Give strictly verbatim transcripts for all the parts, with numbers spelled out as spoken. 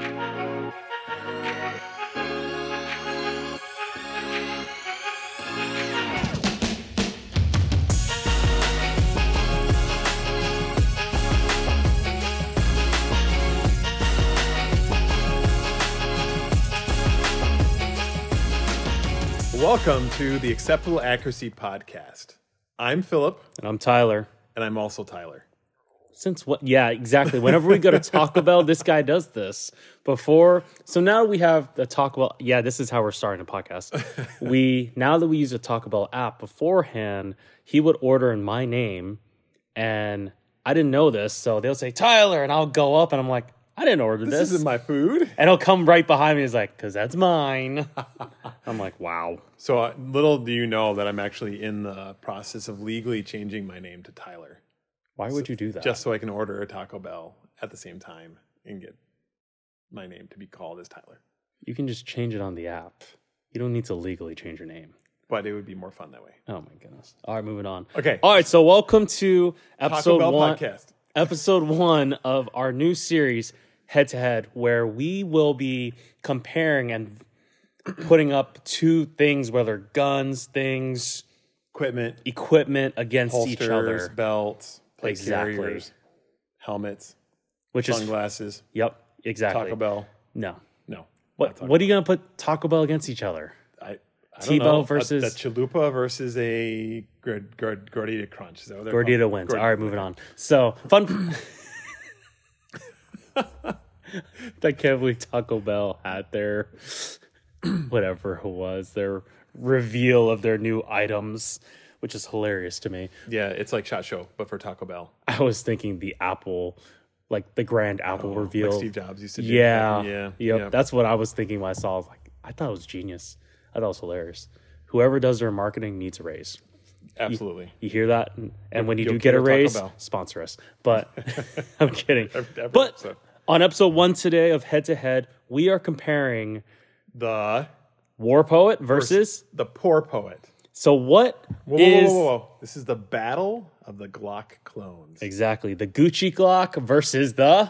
Welcome to the Acceptable Accuracy Podcast. I'm Philip. And I'm Tyler. And I'm also Tyler. Since what? Yeah, exactly. Whenever we go to Taco Bell, this guy does this. Before, so now we have the Taco Bell. Yeah, this is how we're starting a podcast. we Now that we use the Taco Bell app, beforehand, he would order in my name, and I didn't know this, so they'll say, Tyler, and I'll go up, and I'm like, I didn't order this. This isn't my food. And he'll come right behind me. He's like, because that's mine. I'm like, wow. So uh, little do you know that I'm actually in the process of legally changing my name to Tyler. Why would so, you do that? Just so I can order a Taco Bell at the same time and get my name to be called as Tyler. You can just change it on the app. You don't need to legally change your name. But it would be more fun that way. Oh, my goodness. All right, moving on. Okay. All right, so welcome to episode Taco Bell one. Podcast. Episode one of our new series, Head to Head, where we will be comparing and putting up two things, whether guns, things, equipment, equipment against holsters, each other, belts, plate exactly. carriers, helmets, which sunglasses. Is, yep, exactly. Taco Bell. No, no. What? What are you gonna put Taco Bell against each other? I. I Tebow versus a, a chalupa versus a gord, gord, gordita crunch. So gordita wins. Gordita. All right, moving on. So fun. I can't believe Taco Bell had their whatever it was, their reveal of their new items, which is hilarious to me. Yeah, it's like SHOT Show, but for Taco Bell. I was thinking the Apple, like the grand Apple oh, reveal. Like Steve Jobs used to do. Yeah, yeah, yep. yeah. That's what I was thinking when I saw. I was like, I thought it was genius. I thought it was hilarious. Whoever does their marketing needs a raise. Absolutely. You, you hear that? And, and when you You'll do get a raise, Bell. sponsor us. But I'm kidding. Every, every but episode. On episode one today of Head to Head, we are comparing the War Poet versus the Poor Poet. So what whoa, is... Whoa, whoa, whoa. This is the battle of the Glock clones. Exactly. The Gucci Glock versus the...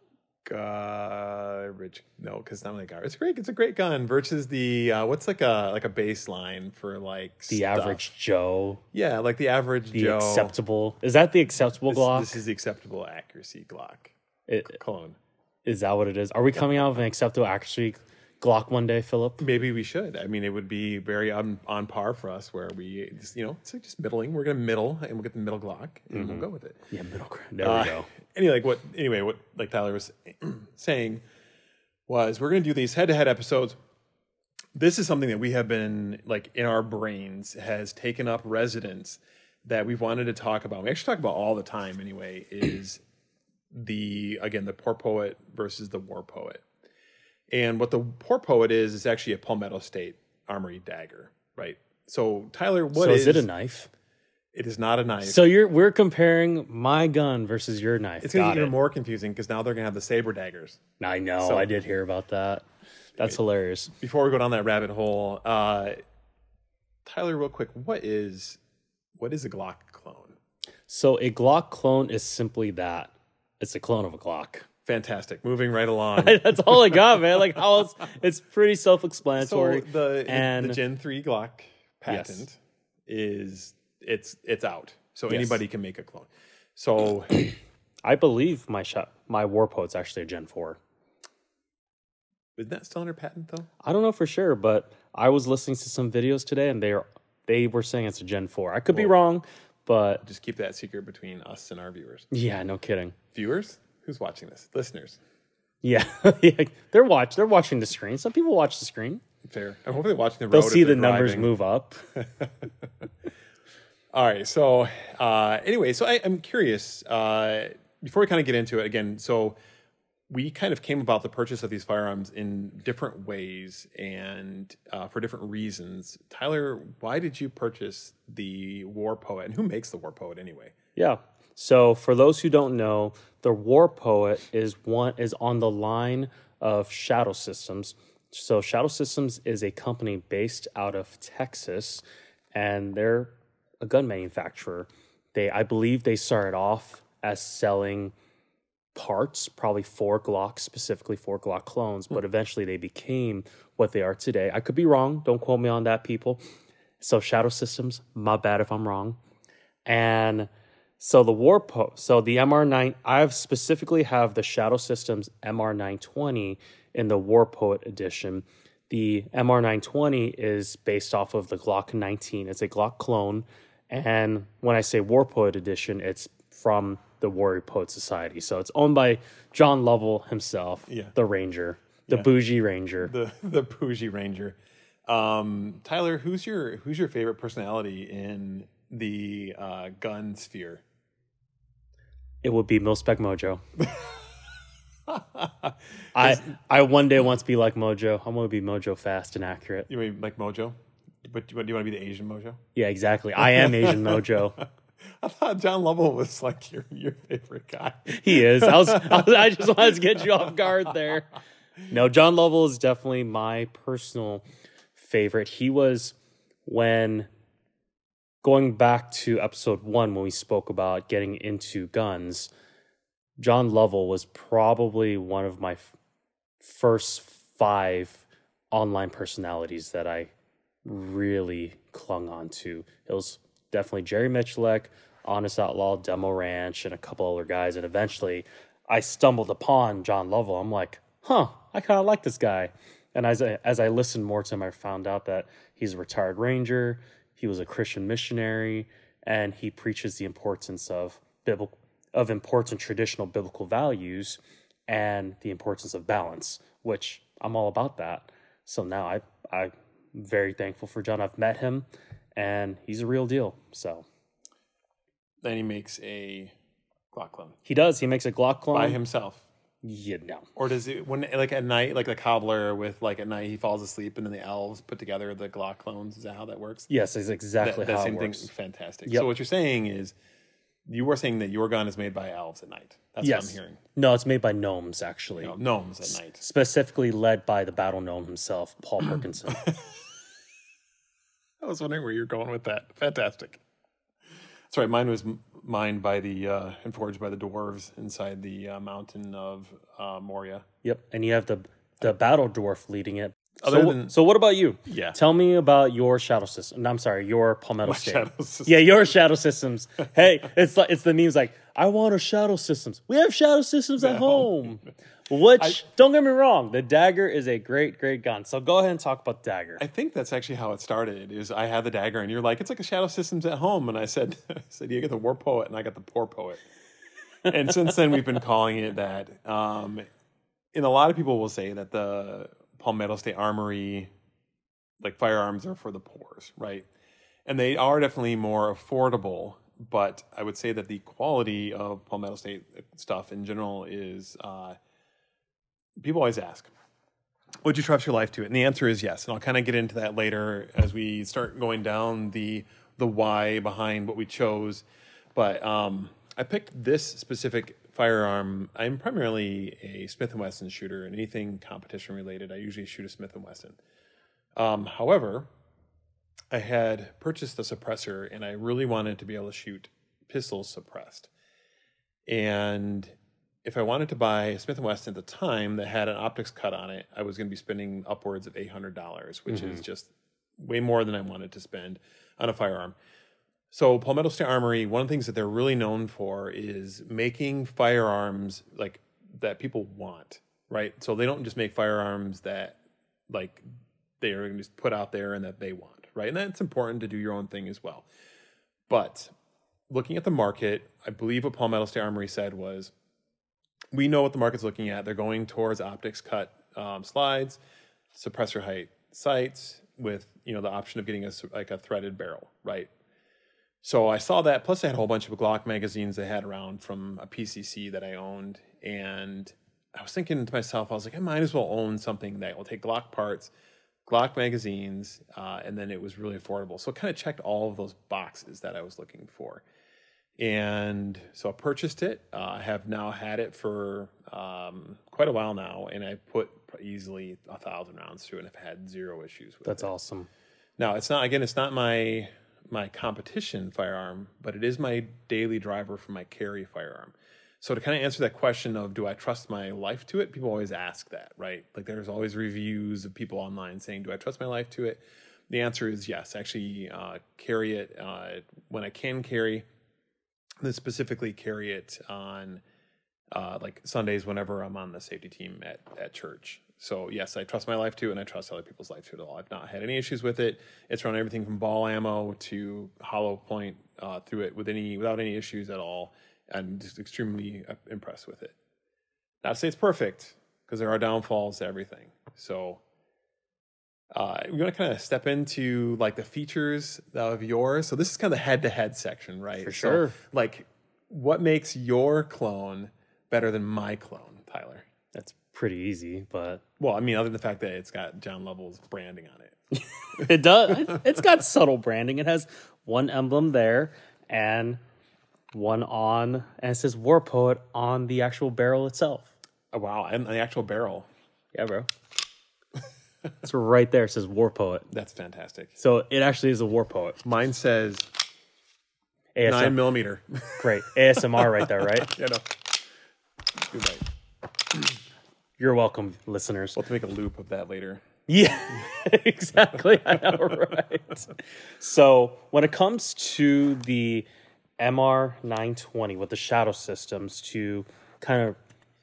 Garbage. No, because it's not like garbage. It's great. It's a great gun versus the... Uh, what's like a like a baseline for like The stuff. average Joe. Yeah, like the average the Joe. The acceptable... Is that the acceptable this, Glock? This is the acceptable accuracy Glock. It, clone. Is that what it is? Are we coming out with an acceptable accuracy Glock one day, Philip? Maybe we should. I mean, it would be very on, on par for us where we, just, you know, it's like just middling. We're going to middle and we'll get the middle Glock and mm-hmm. we'll go with it. Yeah, middle ground. There uh, we go. Anyway, like what, anyway, what like Tyler was saying was we're going to do these head-to-head episodes. This is something that we have been, like, in our brains has taken up residence that we've wanted to talk about. We actually talk about all the time anyway, is... the again the Poor Poet versus the War Poet. And what the Poor Poet is is actually a Palmetto State Armory dagger, right? So Tyler, what so is is it a knife? It is not a knife. So you're we're comparing my gun versus your knife. It's going to Got get even it. more confusing because now they're going to have the saber daggers. I know. So, I did hear about that. That's wait, hilarious. Before we go down that rabbit hole, uh, Tyler, real quick, what is what is a Glock clone? So a Glock clone is simply that. It's a clone of a Glock. Fantastic. Moving right along. That's all I got, man. Like how else? It's pretty self-explanatory. So the and the Gen three Glock patent yes. is it's it's out, so yes. anybody can make a clone. So I believe my shot, my War Poet's actually a Gen four. Isn't that still under patent though? I don't know for sure, but I was listening to some videos today, and they are they were saying it's a Gen four. I could well, be wrong. But just keep that secret between us and our viewers. Yeah, no kidding. Viewers? Who's watching this? Listeners. Yeah, yeah. They're watch. They're watching the screen. Some people watch the screen. Fair. I'm hopefully watching the road. They'll see the driving. numbers move up. All right. So uh, anyway, so I, I'm curious. Uh, before we kind of get into it again, so we kind of came about the purchase of these firearms in different ways and uh, for different reasons. Tyler, why did you purchase the War Poet, and who makes the War Poet anyway? Yeah. So for those who don't know, the War Poet is one is on the line of Shadow Systems. So Shadow Systems is a company based out of Texas, and they're a gun manufacturer. They, I believe, they started off as selling parts, probably four Glocks, specifically four Glock clones, but eventually they became what they are today. I could be wrong. Don't quote me on that, people. So Shadow Systems, my bad if I'm wrong. And so the Warpo, so the M R nine, I specifically have the Shadow Systems M R nine twenty in the War Poet edition. The M R nine twenty is based off of the Glock nineteen. It's a Glock clone. And when I say War Poet edition, it's from the Warrior Poet Society. So it's owned by John Lovell himself, Yeah. the Ranger, the Yeah. bougie Ranger. The the bougie Ranger. Um, Tyler, who's your who's your favorite personality in the uh, gun sphere? It would be Milspec Mojo. I I one day want to be like Mojo. I want to be Mojo fast and accurate. You mean like Mojo? But do you want to be the Asian Mojo? Yeah, exactly. I am Asian Mojo. I thought John Lovell was like your your favorite guy. He is. I was, I was. I just wanted to get you off guard there. No, John Lovell is definitely my personal favorite. He was, when going back to episode one when we spoke about getting into guns, John Lovell was probably one of my f- first five online personalities that I really clung on to. It was definitely Jerry Michalek, Honest Outlaw, Demo Ranch, and a couple other guys. And eventually I stumbled upon John Lovell. I'm like, huh, I kind of like this guy. And as I, as I listened more to him, I found out that he's a retired ranger. He was a Christian missionary, and he preaches the importance of biblical, of important traditional biblical values and the importance of balance, which I'm all about that. So now I, I'm very thankful for John. I've met him, and he's a real deal. So Then he makes a Glock clone he does. He makes a Glock clone by himself. Yeah, no. Or does it when like at night, like the cobbler with like at night he falls asleep and then the elves put together the Glock clones? Is that how that works? Yes, it's exactly that, that how same it works. thing. Fantastic. Yep. So what you're saying is, you were saying that your gun is made by elves at night. That's Yes. what I'm hearing. No, it's made by gnomes, actually. No, gnomes at night. Specifically led by the battle gnome himself, Paul Perkinson. I was wondering where you're going with that. Fantastic. That's right. Mine was m- mined by the uh, and forged by the dwarves inside the uh, mountain of uh, Moria. Yep, and you have the the battle dwarf leading it. Other So, than- so what about you? Yeah. Tell me about your shadow system. No, I'm sorry, your Palmetto My State. shadow system. Yeah, your shadow systems. Hey, it's like it's the memes like, I want a shadow systems. We have shadow systems at home. Which, I- don't get me wrong, the dagger is a great, great gun. So go ahead and talk about the dagger. I think that's actually how it started. Is I had the dagger, and you're like, "It's like a Shadow Systems at home," and I said, "I said you get the War Poet, and I got the Poor Poet." And since then, we've been calling it that. Um, and a lot of people will say that the Palmetto State Armory, like firearms, are for the poors, right? And they are definitely more affordable. But I would say that the quality of Palmetto State stuff in general is. Uh, people always ask, would you trust your life to it? And the answer is yes. And I'll kind of get into that later as we start going down the the why behind what we chose. But um, I picked this specific firearm. I'm primarily a Smith and Wesson shooter, and anything competition related, I usually shoot a Smith and Wesson. Um, however, I had purchased the suppressor, and I really wanted to be able to shoot pistols suppressed. And if I wanted to buy a Smith and Wesson at the time that had an optics cut on it, I was going to be spending upwards of eight hundred dollars, which Mm-hmm. is just way more than I wanted to spend on a firearm. So Palmetto State Armory, one of the things that they're really known for is making firearms like that people want, right? So they don't just make firearms that like they are going to just put out there and that they want, right? And that's important to do your own thing as well. But looking at the market, I believe what Palmetto State Armory said was, we know what the market's looking at. They're going towards optics cut um, slides, suppressor height sights with, you know, the option of getting a like a threaded barrel, right? So I saw that. Plus, I had a whole bunch of Glock magazines they had around from a P C C that I owned, and I was thinking to myself, I was like, I might as well own something that will take Glock parts, Glock magazines, uh, and then it was really affordable. So it kind of checked all of those boxes that I was looking for. And so I purchased it. Uh, I have now had it for um, quite a while now, and I put easily a thousand rounds through it, and I've had zero issues with That's it. awesome. Now, it's not, again, it's not my my competition firearm, but it is my daily driver for my carry firearm. So to kind of answer that question of do I trust my life to it, people always ask that, right? Like there's always reviews of people online saying, do I trust my life to it? The answer is yes. Actually, uh, carry it uh, when I can carry. Then specifically carry it on uh, like Sundays whenever I'm on the safety team at, at church. So yes, I trust my life to it, and I trust other people's life to it all. I've not had any issues with it. It's run everything from ball ammo to hollow point uh, through it with any without any issues at all. I'm just extremely impressed with it. Not to say it's perfect, because there are downfalls to everything. So uh, we want to kind of step into like the features of yours. So this is kind of the head-to-head section, right? For sure. So, like, what makes your clone better than my clone, Tyler? That's pretty easy, but Well, I mean, other than the fact that it's got John Lovell's branding on it. it does. It's got subtle branding. It has one emblem there and one on, and it says War Poet on the actual barrel itself. Oh, wow, and the actual barrel. Yeah, bro. It's right there. It says War Poet. That's fantastic. So it actually is a War Poet. Mine says A S M R. nine millimeter. Great. A S M R right there, right? Yeah, no. You're right. You're welcome, listeners. We'll have to make a loop of that later. Yeah, exactly. I know, right? So when it comes to the M R nine twenty with the shadow systems, to kind of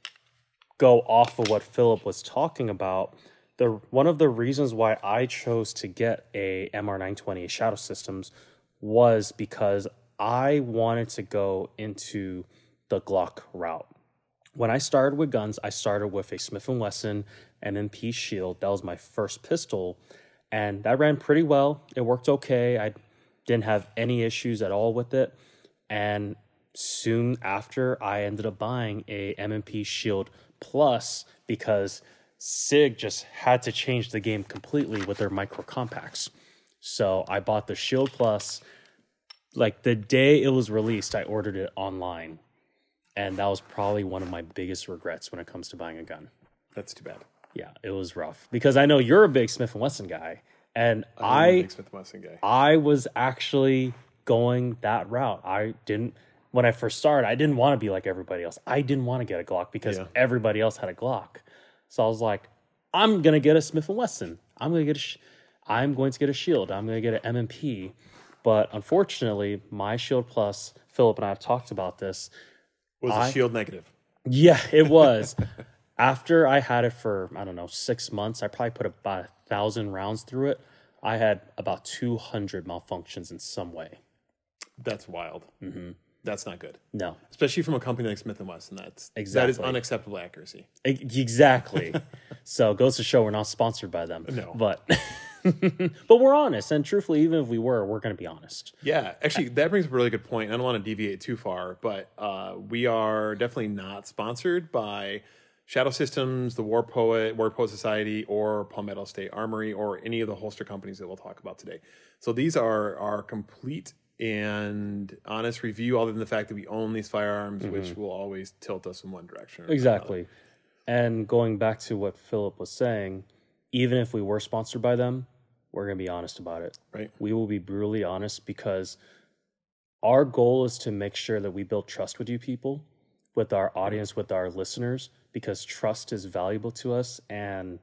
go off of what Philip was talking about, the one of the reasons why I chose to get a M R nine twenty, a shadow systems, was because I wanted to go into the Glock route. When I started with guns, I started with a Smith and Wesson M M P Shield. That was my first pistol, and that ran pretty well. It worked okay. I didn't have any issues at all with it. And soon after, I ended up buying a M M P Shield Plus because SIG just had to change the game completely with their micro compacts. So I bought the Shield Plus. Like the day it was released, I ordered it online. And that was probably one of my biggest regrets when it comes to buying a gun. That's too bad. Yeah, it was rough. Because I know you're a big Smith and Wesson guy. And I'm I a big Smith and Wesson guy. I was actually going that route. I didn't, when I first started, I didn't want to be like everybody else. I didn't want to get a Glock because Yeah. everybody else had a Glock. So I was like, I'm going to get a Smith and Wesson. I'm going to get a, sh- I'm going to get a Shield. I'm going to get an M M P. But unfortunately, my Shield Plus, Philip and I have talked about this. Was I- a shield negative? Yeah, it was. After I had it for, I don't know, six months, I probably put about a thousand rounds through it. I had about two hundred malfunctions in some way. That's wild. Mm-hmm. That's not good. No. Especially from a company like Smith and Wesson. That's that is Exactly. unacceptable accuracy. E- Exactly. So it goes to show we're not sponsored by them. No. But but we're honest. And truthfully, even if we were, we're going to be honest. Yeah, actually, that brings up a really good point. I don't want to deviate too far, but uh, we are definitely not sponsored by Shadow Systems, the War Poet, War Poet Society, or Palmetto State Armory, or any of the holster companies that we'll talk about today. So these are our complete and honest review, other than the fact that we own these firearms, mm-hmm. which will always tilt us in one direction. Or Exactly. another. And going back to what Philip was saying, even if we were sponsored by them, we're going to be honest about it. Right. We will be brutally honest because our goal is to make sure that we build trust with you people, with our audience, with our listeners, because trust is valuable to us. And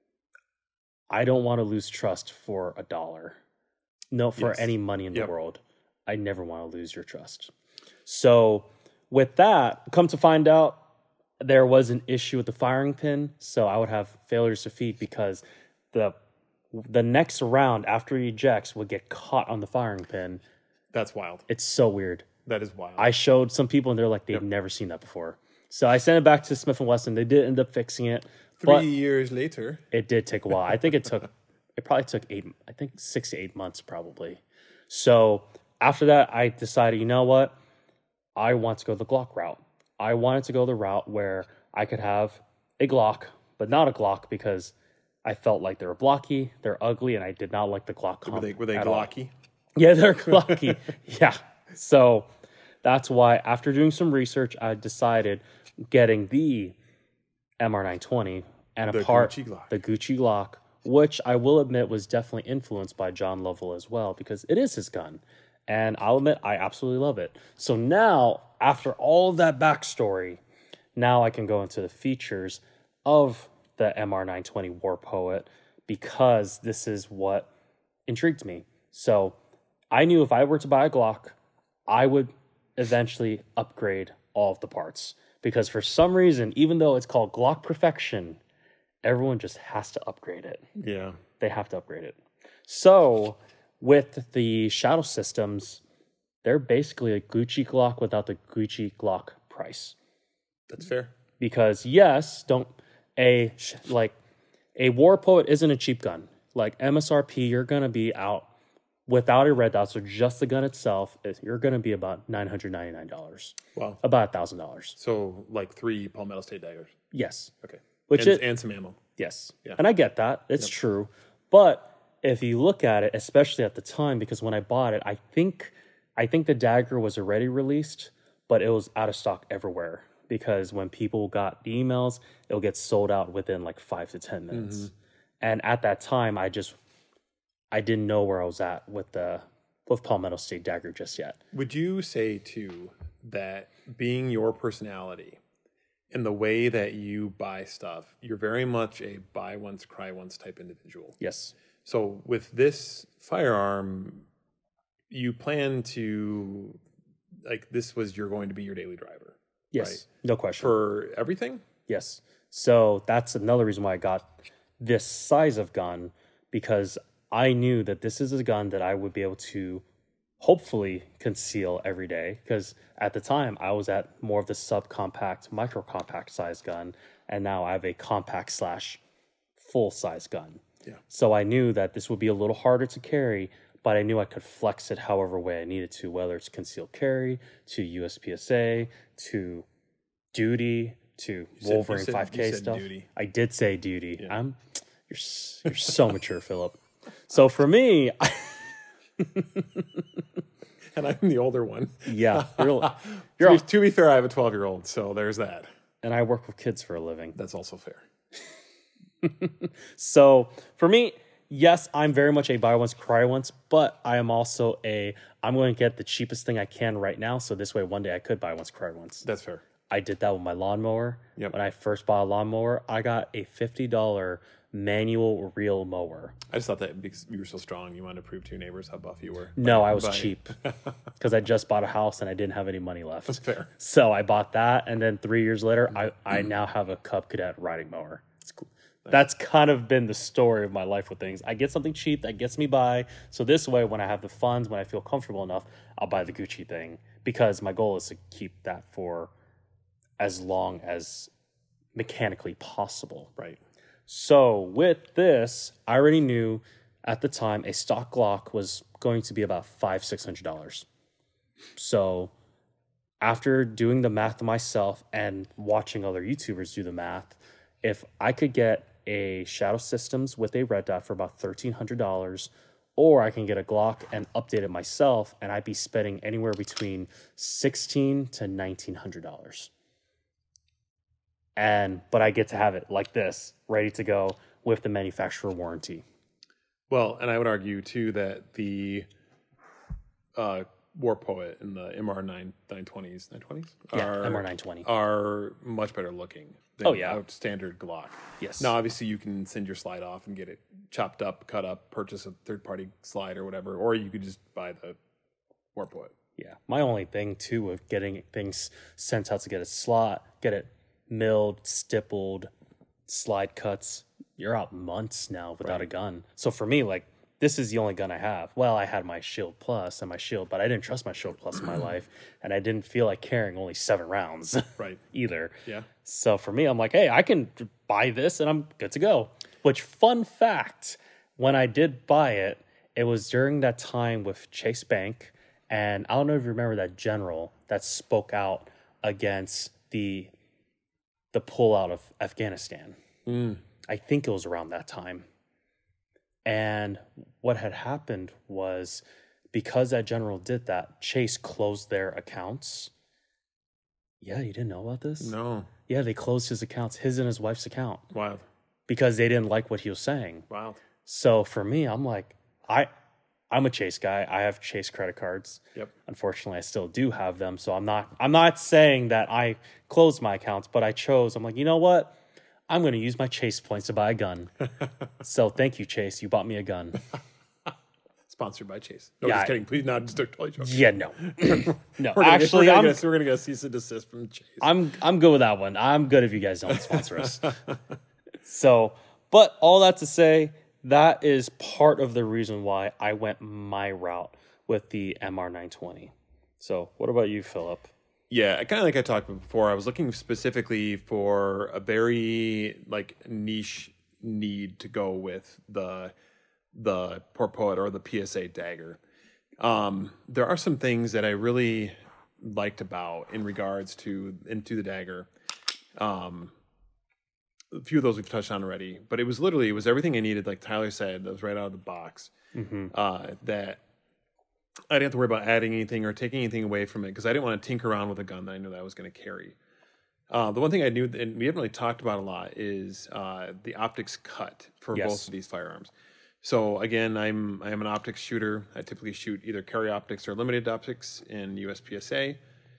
I don't want to lose trust for a dollar. No, for Yes. any money in Yep. the world. I never want to lose your trust. So with that, come to find out, there was an issue with the firing pin. So I would have failures to feed because the the next round after he ejects would get caught on the firing pin. That's wild. It's so weird. That is wild. I showed some people and they're like, they've Yep. never seen that before. So I sent it back to Smith and Wesson. They did end up fixing it. Three But years later. it did take a while. I think it took, it probably took eight, I think six to eight months probably. So after that, I decided, you know what? I want to go the Glock route. I wanted to go the route where I could have a Glock, but not a Glock because I felt like they were blocky, they're ugly, and I did not like the Glock comp Were they, were they at all. glocky? Yeah, they're glocky. Yeah. So that's why after doing some research, I decided getting the M R nine twenty and The a part Gucci Glock. the Gucci Glock, which I will admit was definitely influenced by John Lovell as well because it is his gun. And I'll admit I absolutely love it. So now after all that backstory, now I can go into the features of the M R nine twenty War Poet because this is what intrigued me. So I knew if I were to buy a Glock, I would eventually upgrade all of the parts. Because for some reason, even though it's called Glock Perfection, everyone just has to upgrade it. Yeah. They have to upgrade it. So with the Shadow Systems, they're basically a Gucci Glock without the Gucci Glock price. That's fair. Because yes, don't a like a War Poet isn't a cheap gun. Like M S R P, you're gonna be out without a red dot, so just the gun itself, you're gonna be about nine hundred ninety-nine dollars. Wow. About a thousand dollars. So like three Palmetto State daggers. Yes. Okay. Which and, it, and some ammo. Yes. Yeah. And I get that. It's Yep. true. But if you look at it, especially at the time, because when I bought it, I think I think the dagger was already released, but it was out of stock everywhere. Because when people got the emails, it'll get sold out within like five to ten minutes. Mm-hmm. And at that time, I just I didn't know where I was at with the with Palmetto State dagger just yet. Would you say too that being your personality and the way that you buy stuff, you're very much a buy once, cry once type individual? Yes. So with this firearm, you plan to, like, this was you're going to be your daily driver. Yes. Right? No question. For everything? Yes. So that's another reason why I got this size of gun, because I knew that this is a gun that I would be able to hopefully conceal every day. Because at the time I was at more of the subcompact, micro compact size gun, and now I have a compact slash full size gun. Yeah. So I knew that this would be a little harder to carry, but I knew I could flex it however way I needed to, whether it's concealed carry, to U S P S A, to duty, to said- Wolverine you said- five K you said stuff. duty. I did say duty. Yeah. I'm you're s- you're so mature, Philip. So for me, I, And I'm the older one. yeah, you're, To you're be, all, to be fair, I have a twelve-year-old, so there's that. and I work with kids for a living. That's also fair. So for me, yes, I'm very much a buy once, cry once, but I am also a I'm going to get the cheapest thing I can right now. So this way, one day I could buy once, cry once. That's fair. I did that with my lawnmower. Yep. When I first bought a lawnmower, I got a fifty dollars manual reel mower. I just thought that because you were so strong, you wanted to prove to your neighbors how buff you were. No, By- I was by- cheap because I just bought a house and I didn't have any money left. That's fair. So I bought that, and then three years later, I, I now have a Cub Cadet riding mower. It's cool. That's kind of been the story of my life with things. I get something cheap that gets me by. So this way, when I have the funds, when I feel comfortable enough, I'll buy the Gucci thing, because my goal is to keep that for as long as mechanically possible. Right. So with this, I already knew at the time a stock Glock was going to be about five, six hundred dollars. So after doing the math myself and watching other YouTubers do the math, if I could get a Shadow Systems with a red dot for about thirteen hundred dollars, or I can get a Glock and update it myself, and I'd be spending anywhere between sixteen to nineteen hundred dollars. And but I get to have it like this, ready to go with the manufacturer warranty. Well, and I would argue too that the uh, War Poet and the M R nine nine twenties nine twenties Yeah, are M R nine twenty. are much better looking than Oh, yeah. a standard Glock. Yes. Now, obviously, you can send your slide off and get it chopped up, cut up, purchase a third party slide or whatever, or you could just buy the War Poet. Yeah. My only thing too with getting things sent out to get a slot, get it milled, stippled, slide cuts, you're out months now without Right. a gun. So for me, like, this is the only gun I have. Well, I had my Shield Plus and my Shield, but I didn't trust my Shield Plus in my life, and I didn't feel like carrying only seven rounds Right. either. Yeah. So for me, I'm like, hey, I can buy this and I'm good to go. Which, fun fact, when I did buy it, it was during that time with Chase Bank, and I don't know if you remember that general that spoke out against the the pullout of Afghanistan. Mm. I think it was around that time. And what had happened was, because that general did that, Chase closed their accounts. Yeah, you didn't know about this? No. Yeah, they closed his accounts, his and his wife's account, Wild. because they didn't like what he was saying. Wild. So for me, I'm like, I I'm a Chase guy. I have Chase credit cards. Yep. Unfortunately, I still do have them. So I'm not I'm not saying that I closed my accounts, but I chose. I'm like, you know what? I'm going to use my Chase points to buy a gun. So thank you, Chase. You bought me a gun. Sponsored by Chase. No, Yeah, just I- kidding. Please, not just totally joking. Yeah, no, no. We're gonna Actually, get, we're I'm gonna, get, we're gonna get a cease and desist from Chase. I'm I'm good with that one. I'm good if you guys don't sponsor us. So, but all that to say, that is part of the reason why I went my route with the M R nine twenty. So, what about you, Philip? Yeah, kind of like I talked about before. I was looking specifically for a very like niche need to go with the the Port Poet or the P S A dagger. Um, there are some things that I really liked about in regards to into the dagger. Um, a few of those we've touched on already, but it was literally it was everything I needed. Like Tyler said, that was right out of the box. Mm-hmm. Uh, that I didn't have to worry about adding anything or taking anything away from it because I didn't want to tinker around with a gun that I knew that I was going to carry. Uh, the one thing I knew, and we haven't really talked about a lot, is uh, the optics cut for Yes. both of these firearms. So again, I'm I am an optics shooter. I typically shoot either carry optics or limited optics in U S P S A,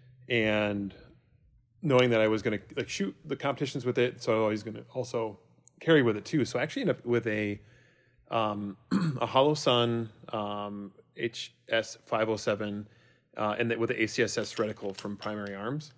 and knowing that I was going to like shoot the competitions with it, so I was going to also carry with it too. So I actually ended up with a um, a Hollow Sun um, H S five oh seven, uh, and with the A C S S reticle from Primary Arms,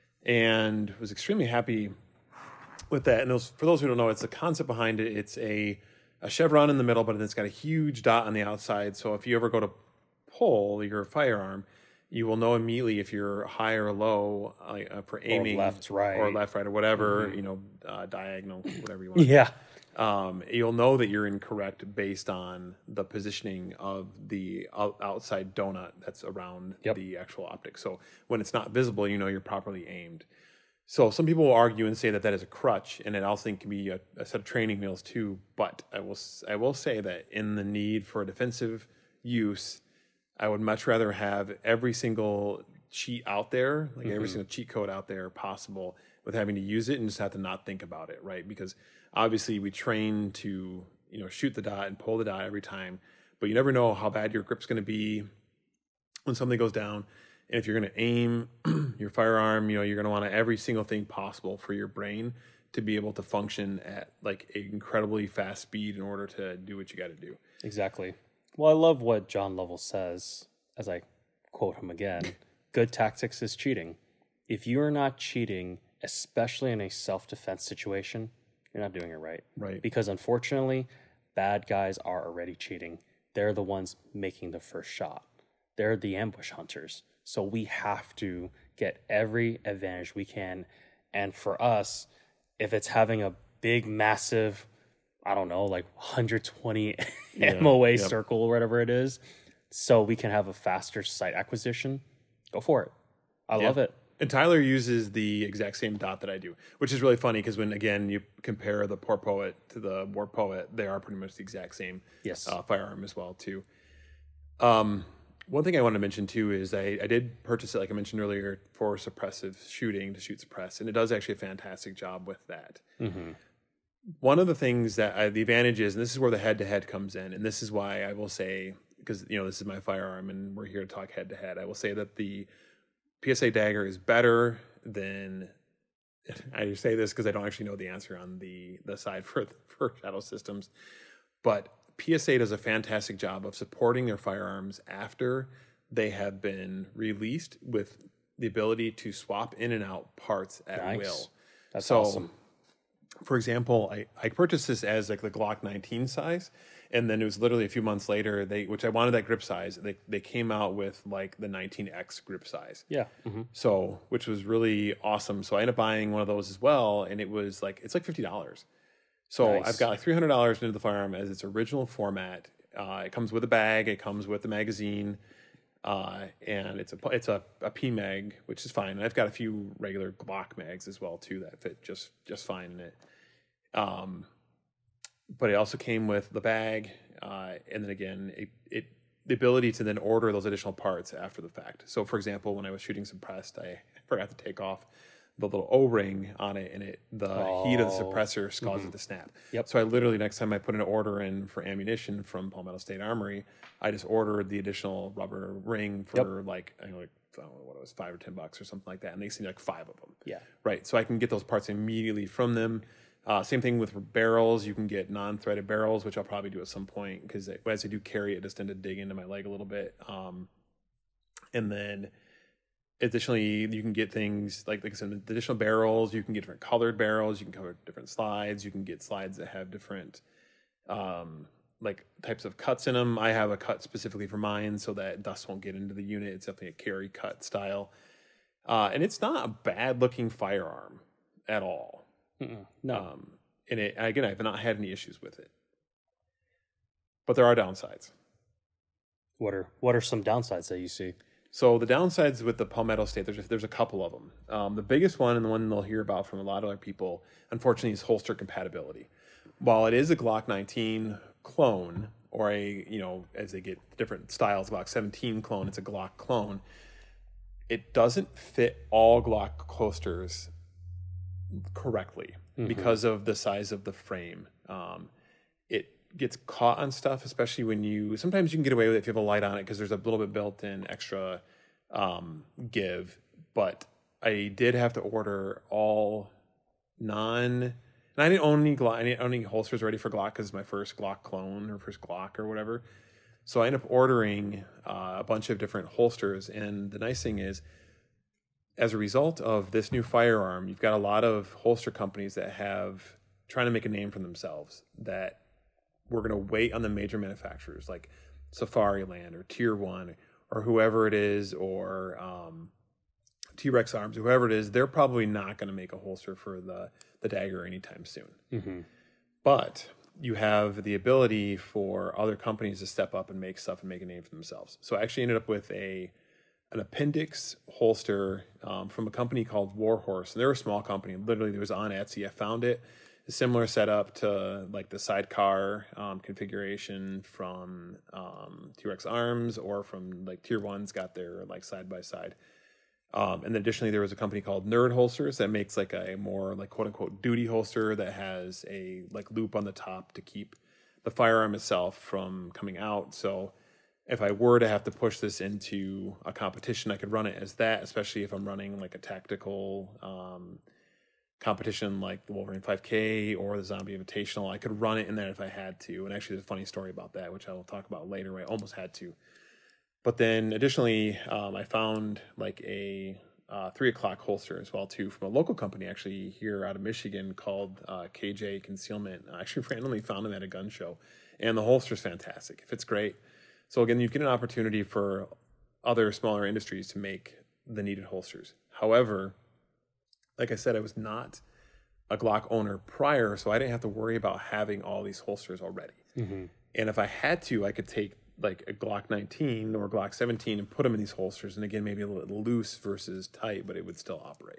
and was extremely happy with that. And those, for those who don't know, it's the concept behind it. It's a a chevron in the middle, but it's got a huge dot on the outside. So if you ever go to pull your firearm, you will know immediately if you're high or low uh, for aiming, left, right. or left, right, or whatever, mm-hmm. you know, uh, diagonal, whatever you want. Yeah. Um, you'll know that you're incorrect based on the positioning of the out- outside donut that's around Yep. the actual optic. So when it's not visible, you know you're properly aimed. So some people will argue and say that that is a crutch, and it also think can be a, a set of training wheels too. But I will I will say that in the need for defensive use, I would much rather have every single cheat out there, like mm-hmm. every single cheat code out there possible, with having to use it and just have to not think about it, right? Because obviously we train to, you know, shoot the dot and pull the dot every time, but you never know how bad your grip's going to be when something goes down. And if you're going to aim your firearm, you know, you're going to want every single thing possible for your brain to be able to function at like an incredibly fast speed in order to do what you got to do. Exactly. Well, I love what John Lovell says, as I quote him again. Good tactics is cheating. If you are not cheating, especially in a self-defense situation, you're not doing it right. Right. Because unfortunately, bad guys are already cheating. They're the ones making the first shot. They're the ambush hunters. So we have to get every advantage we can. And for us, if it's having a big, massive, I don't know, like one hundred twenty yeah. M O A yep. circle or whatever it is, so we can have a faster site acquisition, go for it. I yeah. love it. And Tyler uses the exact same dot that I do, which is really funny because when, again, you compare the Port Poet to the War Poet, they are pretty much the exact same yes. uh, firearm as well, too. Um, one thing I want to mention, too, is I, I did purchase it, like I mentioned earlier, for suppressive shooting, to shoot suppress, and it does actually a fantastic job with that. Mm-hmm. One of the things that I, the advantage is, and this is where the head-to-head comes in, and this is why I will say, because, you know, this is my firearm and we're here to talk head-to-head, I will say that the P S A dagger is better than, I say this because I don't actually know the answer on the, the side for, for Shadow Systems, but P S A does a fantastic job of supporting their firearms after they have been released with the ability to swap in and out parts at nice. will. That's so, awesome. For example, I, I purchased this as like the Glock nineteen size, and then it was literally a few months later, they which I wanted that grip size, they they came out with like the nineteen X grip size. Yeah. Mm-hmm. So, which was really awesome. So I ended up buying one of those as well, and it was like, it's like fifty dollars. So Nice. I've got like three hundred dollars into the firearm as its original format. Uh, it comes with a bag, it comes with the magazine, uh, and it's a it's a, a P mag, which is fine. And I've got a few regular Glock mags as well too that fit just just fine in it. Um, but it also came with the bag, uh, and then again, it, it the ability to then order those additional parts after the fact. So, for example, when I was shooting suppressed, I forgot to take off the little O-ring on it, and it the Oh. heat of the suppressor causes it to snap. Yep. So I literally, next time I put an order in for ammunition from Palmetto State Armory, I just ordered the additional rubber ring for like, I don't know, like, I don't know what it was, five or ten bucks or something like that, and they seem like five of them. Yeah. Right. So I can get those parts immediately from them. Uh, same thing with barrels. You can get non-threaded barrels, which I'll probably do at some point because as I do carry it, it just tend to dig into my leg a little bit. Um, and then additionally, you can get things like, like I said, additional barrels. You can get different colored barrels. You can cover different slides. You can get slides that have different um, like types of cuts in them. I have a cut specifically for mine so that dust won't get into the unit. It's definitely a carry cut style. Uh, and it's not a bad looking firearm at all. Mm-mm. No. Um, and it, again, I've not had any issues with it, but there are downsides. What are what are some downsides that you see? So the downsides with the Palmetto State, there's a, there's a couple of them. Um, the biggest one, and the one they'll hear about from a lot of other people, unfortunately, is holster compatibility. While it is a Glock nineteen clone, or a, you know, as they get different styles, Glock seventeen clone, it's a Glock clone. It doesn't fit all Glock holsters correctly mm-hmm. because of the size of the frame. Um, it gets caught on stuff, especially when you, sometimes you can get away with it if you have a light on it because there's a little bit built-in extra um, give. But I did have to order all non, and I didn't own any Glock, I didn't own any holsters ready for Glock because it's my first Glock clone or first Glock or whatever. So I ended up ordering uh, a bunch of different holsters, and the nice thing is, as a result of this new firearm, you've got a lot of holster companies that have trying to make a name for themselves that we're going to wait on the major manufacturers like Safariland or Tier One or whoever it is, or um, T-Rex Arms, whoever it is. They're probably not going to make a holster for the, the Dagger anytime soon. Mm-hmm. But you have the ability for other companies to step up and make stuff and make a name for themselves. So I actually ended up with a an appendix holster um, from a company called Warhorse. And they're a small company. Literally, it was on Etsy. I found it. A similar setup to like the sidecar um, configuration from um, T-Rex Arms, or from like Tier One's got their like side by side. Um, and then additionally, there was a company called Nerd Holsters that makes like a more like quote unquote duty holster that has a like loop on the top to keep the firearm itself from coming out. So if I were to have to push this into a competition, I could run it as that, especially if I'm running like a tactical um, competition like the Wolverine five K or the Zombie Invitational. I could run it in there if I had to. And actually, there's a funny story about that, which I will talk about later, where I almost had to. But then additionally, um, I found like a uh, three o'clock holster as well, too, from a local company actually here out of Michigan called uh, K J Concealment. I actually randomly found them at a gun show. And the holster's fantastic. It fits great. So again, you get an opportunity for other smaller industries to make the needed holsters. However, like I said, I was not a Glock owner prior, so I didn't have to worry about having all these holsters already. Mm-hmm. And if I had to, I could take like a Glock nineteen or a Glock seventeen and put them in these holsters. And again, maybe a little loose versus tight, but it would still operate.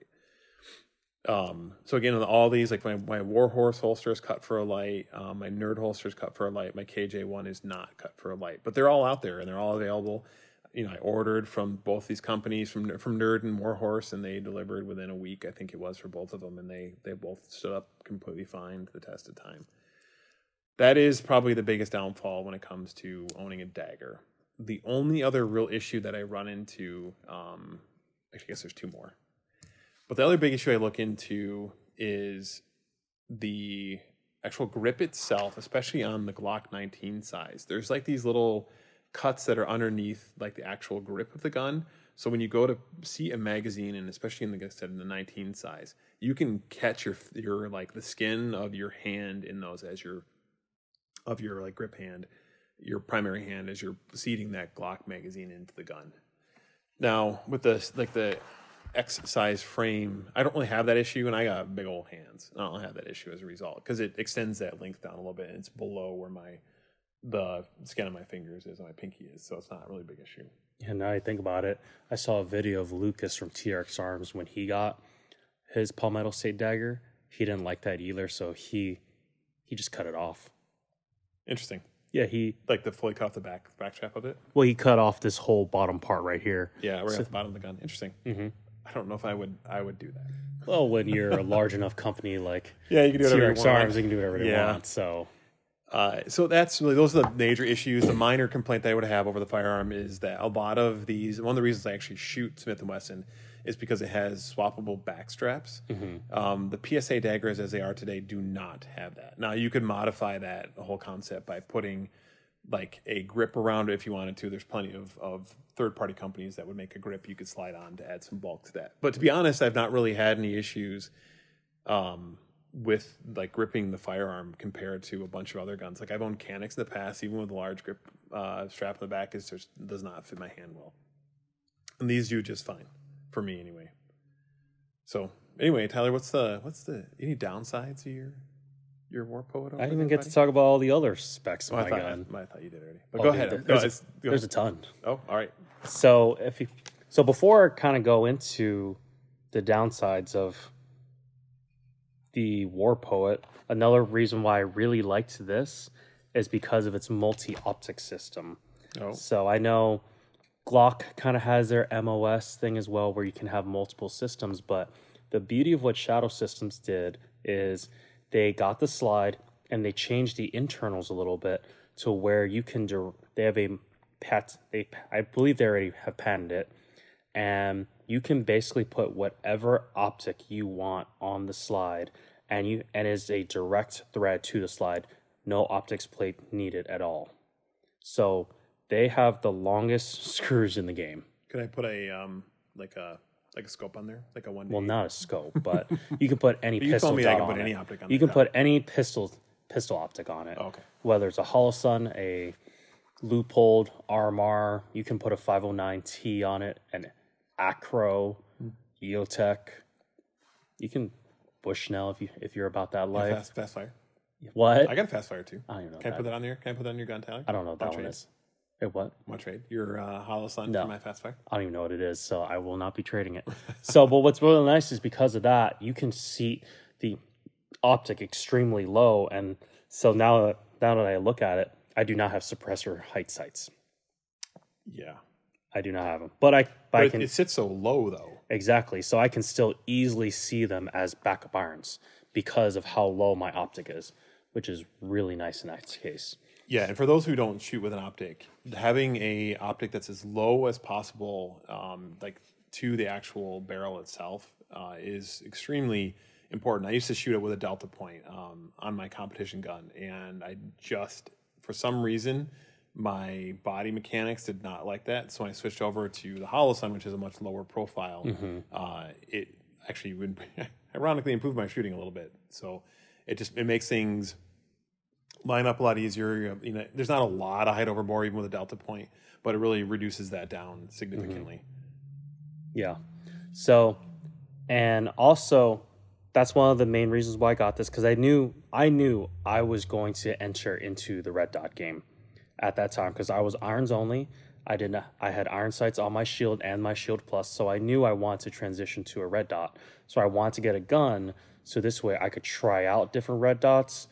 Um, so again, on all these, like my, my Warhorse holster is cut for a light. Um, my Nerd holster is cut for a light. My K J one is not cut for a light, but they're all out there and they're all available. You know, I ordered from both these companies, from from Nerd and Warhorse, and they delivered within a week, I think it was, for both of them. And they, they both stood up completely fine to the test of time. That is probably the biggest downfall when it comes to owning a Dagger. The only other real issue that I run into, um, I guess there's two more. But the other big issue I look into is the actual grip itself, especially on the Glock nineteen size. There's like these little cuts that are underneath like the actual grip of the gun. So when you go to see a magazine, and especially in the, like I said, in the nineteen size, you can catch your your like the skin of your hand in those as your of your like grip hand, your primary hand, as you're seating that Glock magazine into the gun. Now with the like the X size frame, I don't really have that issue, and I got big old hands. I don't have that issue as a result because it extends that length down a little bit, and it's below where my the skin of my fingers is and my pinky is, so it's not a really big issue. Yeah, now I think about it, I saw a video of Lucas from T R X Arms when he got his Palmetto State Dagger. He didn't like that either, so he he just cut it off. Interesting. Yeah, he like the fully cut off the back back strap of it. Well, he cut off this whole bottom part right here. Yeah, right so, off the bottom of the gun. Interesting. Mm-hmm. I don't know if I would I would do that. Well, when you're a large enough company like Yeah, you can do whatever you T Rex want. Arms, you can do whatever they Yeah. want. So Uh, so that's really those are the major issues. The minor complaint that I would have over the firearm is that a lot of these. One of the reasons I actually shoot Smith and Wesson is because it has swappable back straps. Um, the P S A daggers, as they are today, do not have that. Now you could modify that whole concept by putting like a grip around it if you wanted to. There's plenty of, of third party companies that would make a grip you could slide on to add some bulk to that. But to be honest, I've not really had any issues. Um, with like gripping the firearm compared to a bunch of other guns. Like I've owned Canics in the past, even with a large grip uh, strap in the back, it just does not fit my hand well. And these do just fine for me anyway. So anyway, Tyler, what's the what's the any downsides of your your War Poet? I didn't even get to talk about all the other specs of Oh, my I, thought, gun. I, I thought you did already. But Oh, go dude, ahead. there- No, There's, it's- a, there's a ton. oh, all right. So if you, so before I kind of go into the downsides of the War Poet, another reason why I really liked this is because of its multi-optic system. Oh, So I know Glock kind of has their M O S thing as well, where you can have multiple systems. But the beauty of what Shadow Systems did is they got the slide and they changed the internals a little bit to where you can do. They have a pat. They I believe they already have patented it, and you can basically put whatever optic you want on the slide, and you and is a direct thread to the slide. No optics plate needed at all. So they have the longest screws in the game. could I put a um like a like a scope on there, like a one? Well, not a scope, but you can put any you pistol told me I dot can put on any it. optic on You there, can huh? put any pistol pistol optic on it. Oh, okay. Whether it's a Holosun, a Leupold, R M R, you can put a five oh nine T on it, an Acro, EOTech. You can Bushnell if you if you're about that life. Fast, fast fire. What? I got a fast fire too. I don't even know Can I that. put that on there? Can I put that on your gun, Tyler? I don't know what that Want one trade? is. Wait, what? Want to trade your uh, Holosun No. for my fast fire? I don't even know what it is, so I will not be trading it. So, but what's really nice is because of that, you can see the optic extremely low, and so now that now that I look at it, I do not have suppressor height sights. Yeah, I do not have them, but I, but but I it, can it sits so low though. exactly. So I can still easily see them as backup irons because of how low my optic is, which is really nice in that case. Yeah, and for those who don't shoot with an optic, having a optic that's as low as possible, um, like to the actual barrel itself, uh, is extremely important. I used to shoot it with a Delta Point um, on my competition gun, and I just, for some reason, my body mechanics did not like that. So when I switched over to the Holosun, which is a much lower profile, uh, it actually would ironically improve my shooting a little bit. So it just it makes things line up a lot easier. You know, there's not a lot of height over bore even with a Delta Point, but it really reduces that down significantly. Yeah. So, and also, that's one of the main reasons why I got this because I knew I knew I was going to enter into the red dot game at that time because I was irons only. I did not. I had iron sights on my shield and my shield plus, so I knew I wanted to transition to a red dot. So I wanted to get a gun so this way I could try out different red dots,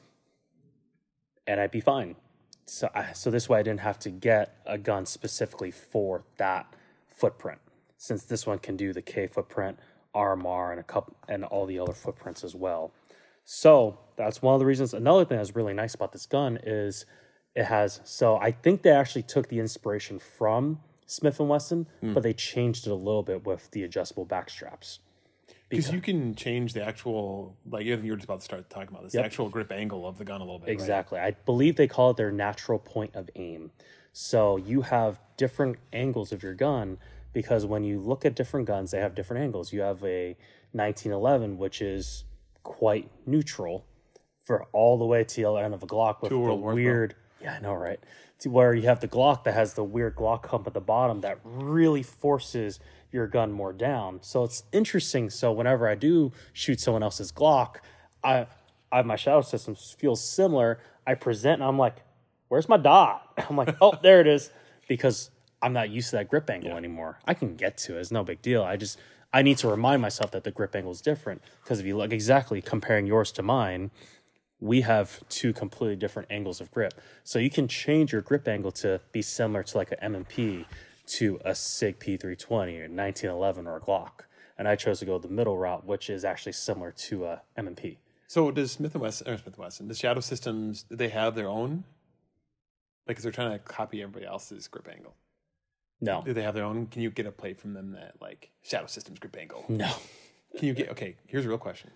and I'd be fine. So, I, so this way I didn't have to get a gun specifically for that footprint, since this one can do the K footprint, R M R, and a couple and all the other footprints as well. So that's one of the reasons. Another thing that's really nice about this gun is it has. So I think they actually took the inspiration from Smith and Wesson, but they changed it a little bit with the adjustable back straps. Because you can change the actual, like you were just about to start talking about this, Yep. the actual grip angle of the gun a little bit. Right? Exactly. I believe they call it their natural point of aim. So you have different angles of your gun because when you look at different guns, they have different angles. You have a nineteen eleven, which is quite neutral for all the way to the other end of a Glock with Two the World Wars, bro. weird, yeah, I know, right? To where you have the Glock that has the weird Glock hump at the bottom that really forces your gun more down. So it's interesting. So whenever I do shoot someone else's Glock, I, I have my shadow system feels similar. I present and I'm like, where's my dot? I'm like, oh, there it is. Because I'm not used to that grip angle Yeah. anymore. I can get to it. It's no big deal. I just, I need to remind myself that the grip angle is different. Because if you look exactly comparing yours to mine, we have two completely different angles of grip. So you can change your grip angle to be similar to like an M M P to a SIG P three twenty or nineteen eleven or a Glock. and I chose to go the middle route, which is actually similar to uh, M and P. So does Smith and Wesson, or Smith and Wesson, the Shadow Systems, do they have their own? Like, 'cause they're trying to copy everybody else's grip angle. No, Do they have their own? Can you get a plate from them that, like, Shadow Systems grip angle? no. Can you get, okay, here's a real question.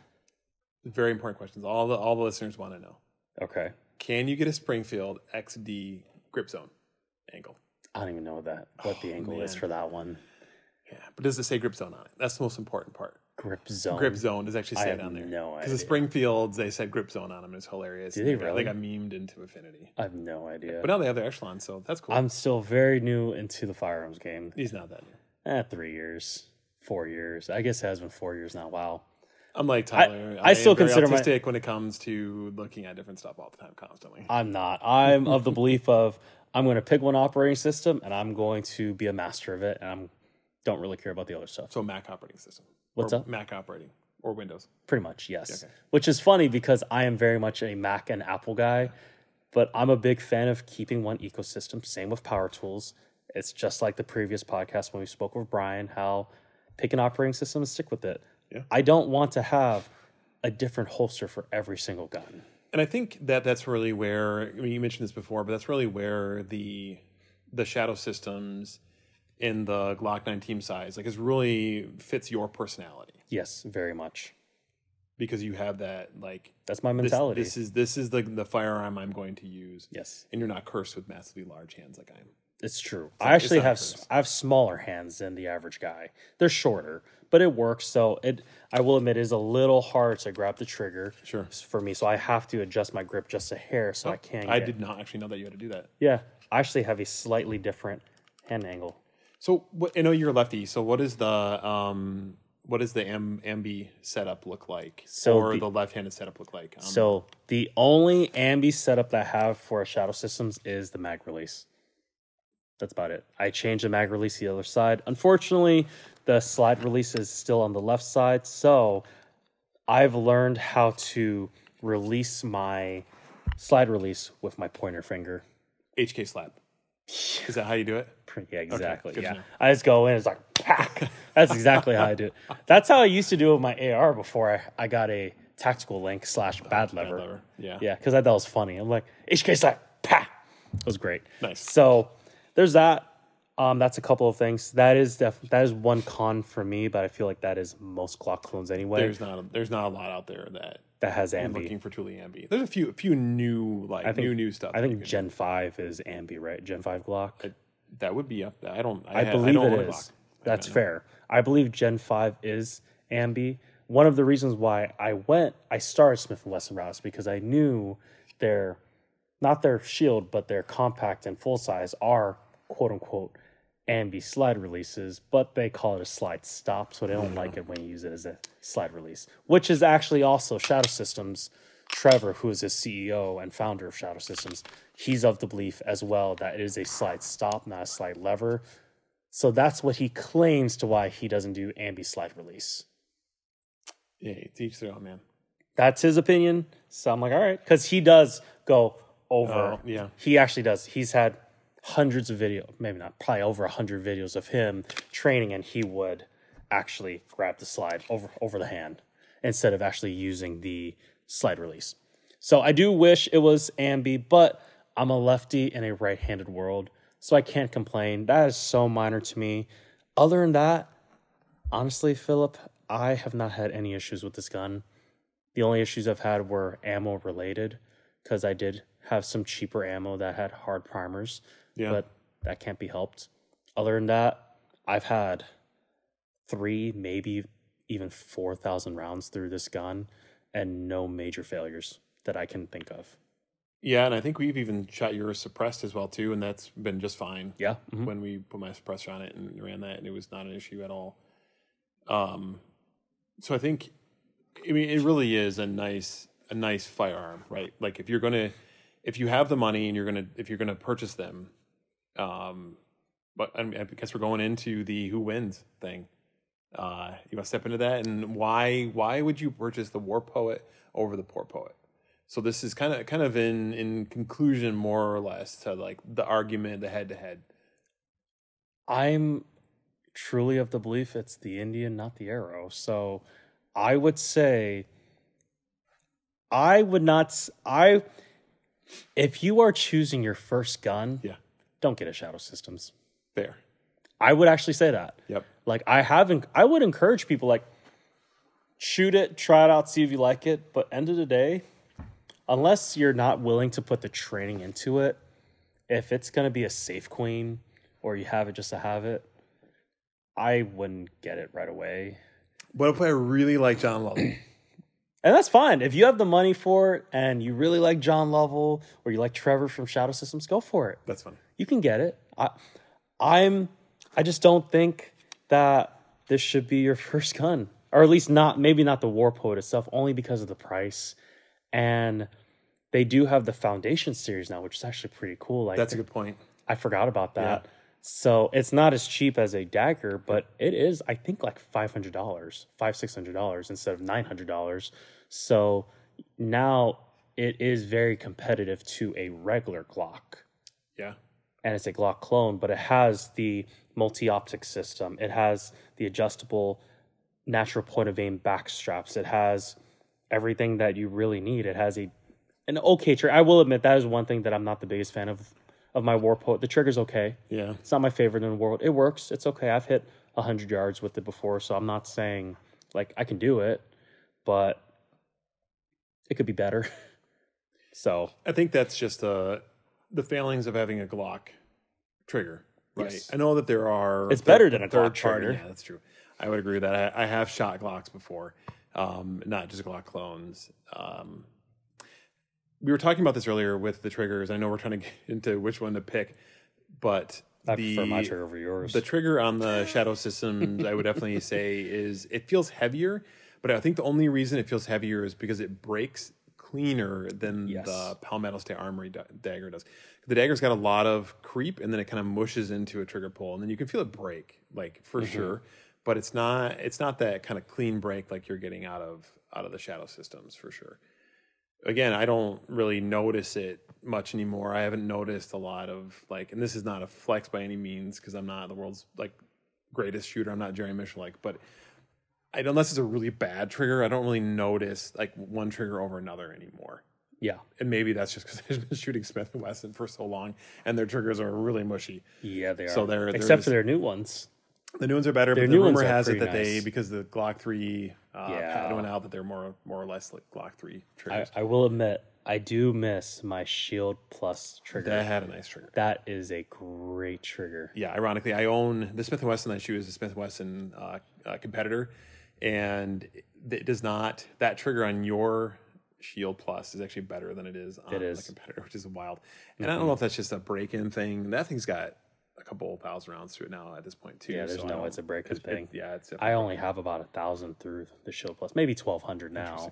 Very important questions. All the all the listeners want to know. Okay, Can you get a Springfield X D grip zone angle? I don't even know what that what the Oh, angle is man. for that one. Yeah, but does it say grip zone on it? That's the most important part. Grip zone. Grip zone does actually I say have it on there. no Because the idea. Springfields, they said grip zone on them. It's hilarious. Do they got- really? They got memed into infinity. I have no idea. But now they have their echelon, so that's cool. I'm still very new into the firearms game. He's not that new. Eh, three years, four years. I guess it has been four years now. Wow. I'm like Tyler. I still am very consider my- autistic when it comes to looking at different stuff all the time, constantly. I'm not. I'm of the belief of I'm going to pick one operating system and I'm going to be a master of it, and I'm don't really care about the other stuff. So Mac operating system. What's or up? Mac operating or Windows. Pretty much, yes. Okay. Which is funny because I am very much a Mac and Apple guy, but I'm a big fan of keeping one ecosystem. Same with Power Tools. It's just like the previous podcast when we spoke with Brian, how pick an operating system and stick with it. Yeah. I don't want to have a different holster for every single gun. And I think that that's really where, I mean, you mentioned this before, but that's really where the the Shadow Systems in the Glock nine team size, like, is really fits your personality. Yes, very much. Because you have that, like, That's my this, mentality. this is this is the the firearm I'm going to use. yes, And you're not cursed with massively large hands like I am. it's true. not- I actually it's not have first. s- I have smaller hands than the average guy. They're shorter, but it works. So it I will admit it is a little hard to grab the trigger. Sure. For me, so I have to adjust my grip just a hair so I can. I get- did not actually know that you had to do that. Yeah, I actually have a slightly different hand angle. So what, I know you're a lefty. So what is the um what does the am, ambi setup look like, So or the- the, left-handed setup look like? Um, So the only ambi setup that I have for Shadow Systems is the mag release. That's about it. I changed the mag release the other side. Unfortunately, the slide release is still on the left side, so I've learned how to release my slide release with my pointer finger. H K slap. Is that how you do it? Yeah, exactly. good to yeah, know. I just go in. It's like pack. That's exactly how I do it. That's how I used to do it with my A R before I, I got a tactical link slash bad lever. lever, yeah. yeah, because I thought it was funny. I'm like H K slap, pa. It was great. Nice. So there's that. Um, that's a couple of things. That is def- that is one con for me, but I feel like that is most Glock clones anyway. There's not a, there's not a lot out there that that has I'm ambi. looking for truly ambi. There's a few a few new like I think- new new stuff. I that you think can- Gen five is ambi, right? Gen five Glock. that would be up. I don't. I, I ha- believe I don't it own a is. Glock. That's I don't know. fair. I believe Gen five is ambi. One of the reasons why I went, I started Smith and Wesson routes because I knew their, not their shield, but their compact and full size are quote unquote ambi slide releases, but they call it a slide stop, so they don't like it when you use it as a slide release, which is actually also Shadow Systems. Trevor, who is the C E O and founder of Shadow Systems, he's of the belief as well that it is a slide stop, not a slide lever. So that's what he claims to why he doesn't do ambi slide release. Yeah, teach their own, man. That's his opinion. So I'm like, all right, because he does go over. Oh, yeah. He actually does. He's had hundreds of video, maybe not, probably over a hundred videos of him training, and he would actually grab the slide over over the hand instead of actually using the slide release. So I do wish it was ambi, but I'm a lefty in a right-handed world, so I can't complain. That is so minor to me. Other than that, honestly, Philip, I have not had any issues with this gun. The only issues I've had were ammo related, because I did have some cheaper ammo that had hard primers, Yeah. but that can't be helped. Other than that, I've had three, maybe even four thousand rounds through this gun, and no major failures that I can think of. Yeah, and I think we've even shot yours suppressed as well too, and that's been just fine. Yeah. mhm. When we put my suppressor on it and ran that, and it was not an issue at all. Um, so I think, I mean, it really is a nice, a nice firearm, right? Like if you're gonna, if you have the money and you're gonna, if you're gonna purchase them, um, but I, mean, I guess we're going into the who wins thing. Uh, you want to step into that, and why? Why would you purchase the War Poet over the Poor Poet? So this is kind of, kind of in in conclusion, more or less, to like the argument, the head to head. I'm truly of the belief it's the Indian, not the arrow. So I would say I would not s- I if you are choosing your first gun, Yeah. don't get a Shadow Systems. Fair. I would actually say that. Yep. Like I haven't I would encourage people like shoot it, try it out, see if you like it, but end of the day, unless you're not willing to put the training into it, if it's going to be a safe queen or you have it just to have it, I wouldn't get it right away. What if I really like John Lovell? And that's fine. If you have the money for it and you really like John Lovell or you like Trevor from Shadow Systems, go for it. That's fun. You can get it. I, I'm. I just don't think that this should be your first gun, or at least not. Maybe not the War Poet itself, only because of the price. And they do have the Foundation series now, which is actually pretty cool. Like That's a good point. I forgot about that. Yeah. So it's not as cheap as a dagger, but it is, I think, like five hundred dollars, five six hundred dollars instead of nine hundred dollars. So now it is very competitive to a regular Glock, Yeah. and it's a Glock clone, but it has the multi-optic system. It has the adjustable natural point of aim back straps. It has everything that you really need. It has a an okay trigger. I will admit that is one thing that I'm not the biggest fan of of my War Poet. The trigger's okay. Yeah. It's not my favorite in the world. It works. It's okay. I've hit one hundred yards with it before, so I'm not saying, like, I can do it, but it could be better. So I think that's just uh, the failings of having a Glock trigger, right? Yes. I know that there are... It's better than a third Glock party- trigger. Yeah, that's true. I would agree with that. I, I have shot Glocks before, um, not just Glock clones. Um, we were talking about this earlier with the triggers. I know we're trying to get into which one to pick, but I the, prefer my trigger over yours. the trigger on the Shadow Systems, I would definitely say, is it feels heavier, but I think the only reason it feels heavier is because it breaks cleaner than Yes. the Palmetto State Armory da- dagger does. The dagger's got a lot of creep, and then it kind of mushes into a trigger pull, and then you can feel it break, like for Mm-hmm. sure. But it's not it's not that kind of clean break like you're getting out of out of the Shadow Systems for sure. Again, I don't really notice it much anymore. I haven't noticed a lot of like, and this is not a flex by any means because I'm not the world's like greatest shooter. I'm not Jerry Michalik, but I, unless it's a really bad trigger, I don't really notice like one trigger over another anymore. yeah. And maybe that's just because I've been shooting Smith and Wesson for so long, and their triggers are really mushy. Yeah, they are. So they're- they're Except just- for their new ones. The new ones are better, Their but the new ones rumor are has it pretty that they, nice. because the Glock three uh, Yeah. patent went out, that they're more more or less like Glock three I, triggers. I will admit, I do miss my Shield Plus trigger. that had a nice trigger. That is a great trigger. Yeah, ironically, I own the Smith and Wesson I shoot is a Smith and Wesson uh, uh, competitor, and it does not. That trigger on your Shield Plus is actually better than it is on It the is. competitor, which is wild. And I don't know if that's just a break-in thing. That thing's got a couple thousand rounds through it now at this point too. Yeah, there's so I no don't- it's a break-in it- thing. it- yeah, it's. I only have about a thousand through the Shield Plus, maybe twelve hundred now.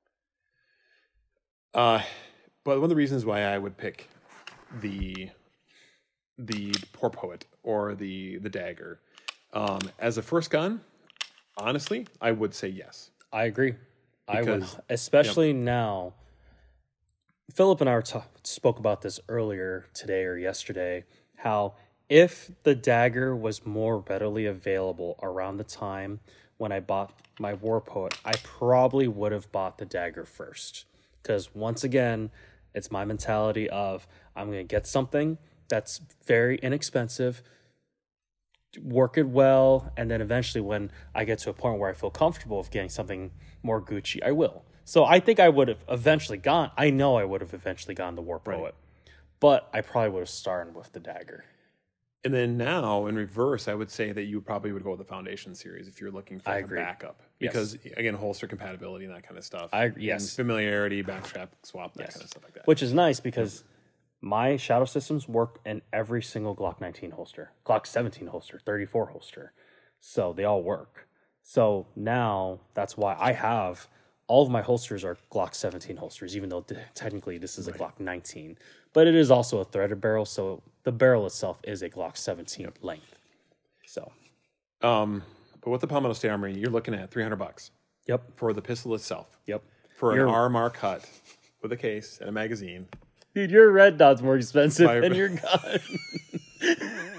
Uh, but one of the reasons why I would pick the the Poor Poet or the the Dagger um, as a first gun, honestly, I would say yes. I agree. I would, Because- especially now. Philip and I were ta- spoke about this earlier today or yesterday. How if the dagger was more readily available around the time when I bought my War Poet, I probably would have bought the dagger first. Because once again, it's my mentality of I'm going to get something that's very inexpensive, work it well, and then eventually when I get to a point where I feel comfortable of getting something more Gucci, I will. So I think I would have eventually gone, I know I would have eventually gone the War Poet, Right. but I probably would have started with the dagger. And then now, in reverse, I would say that you probably would go with the Foundation series if you're looking for I like a agree. backup. Yes. Because, again, holster compatibility and that kind of stuff. I- And yes. familiarity, backstrap, swap, that Yes. kind of stuff like that. Which is nice because my Shadow Systems work in every single Glock nineteen holster, Glock seventeen holster, thirty-four holster. So they all work. So now that's why I have all of my holsters are Glock seventeen holsters, even though t- technically this is a Glock nineteen. But it is also a threaded barrel, so the barrel itself is a Glock seventeen length. So, Um, but with the Palmetto State Armory, you're looking at three hundred bucks yep, for the pistol itself. yep. For You're- an R M R cut with a case and a magazine. Dude, your red dot's more expensive My- than your gun.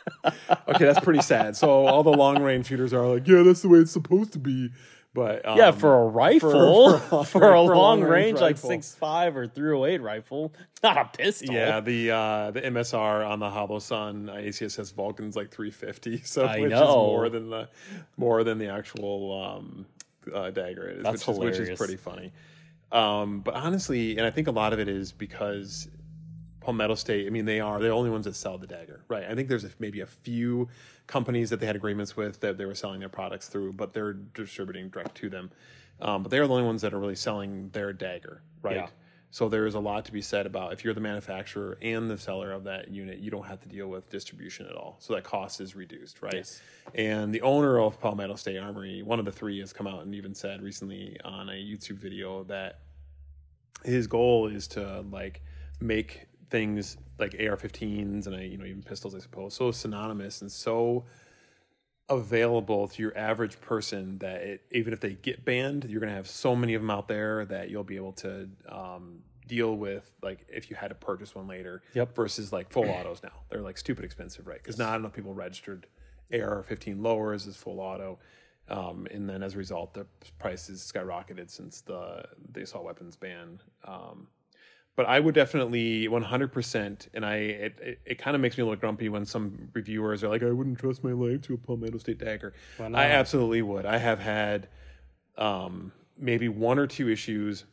Okay, that's pretty sad. So all the long range shooters are like, yeah, that's the way it's supposed to be. But um, yeah, for a rifle, for, for, for a for long, long range, range like rifle. six five or three oh eight rifle, not a pistol. yeah, the uh, the M S R on the Hollow Sun A C S S Vulcan's like three fifty, so I which know. is more than the more than the actual um, uh, dagger is, That's which is which is hilarious. pretty funny. Um, but honestly, and I think a lot of it is because Palmetto State, I mean, they are the only ones that sell the dagger, right? I think there's a, maybe a few companies that they had agreements with that they were selling their products through, but they're distributing direct to them. Um, but they're the only ones that are really selling their dagger, right? Yeah. So there is a lot to be said about if you're the manufacturer and the seller of that unit, you don't have to deal with distribution at all. So that cost is reduced, right? Yes. And the owner of Palmetto State Armory, one of the three, has come out and even said recently on a YouTube video that his goal is to like make things like A R fifteens and you know even pistols, I suppose, so synonymous and so available to your average person that it, even if they get banned, you're going to have so many of them out there that you'll be able to um, deal with, like if you had to purchase one later. Yep. Versus like full autos now, they're like stupid expensive, right? Because not enough people registered A R fifteen lowers as full auto. Um, and then as a result, the prices skyrocketed since the the assault weapons ban. Um, but I would definitely one hundred percent, and I it, it, it kind of makes me a little grumpy when some reviewers are like, I wouldn't trust my life to a Palmetto State dagger. Why not? I absolutely would. I have had um, maybe one or two issues